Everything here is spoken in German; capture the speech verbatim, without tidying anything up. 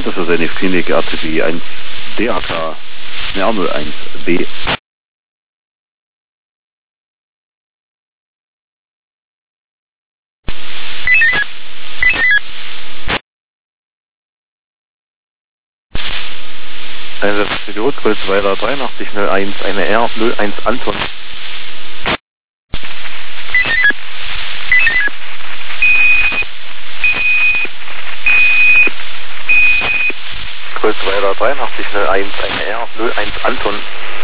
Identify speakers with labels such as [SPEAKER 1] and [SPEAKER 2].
[SPEAKER 1] Center für Senif Klinik R T B eins D A K, R null eins B.
[SPEAKER 2] Einsatz Pilot, Kreuzweiler dreiundachtzig null eins, eine R null eins Anton. Kreuzweiler dreiundachtzig null eins, eine R null eins Anton.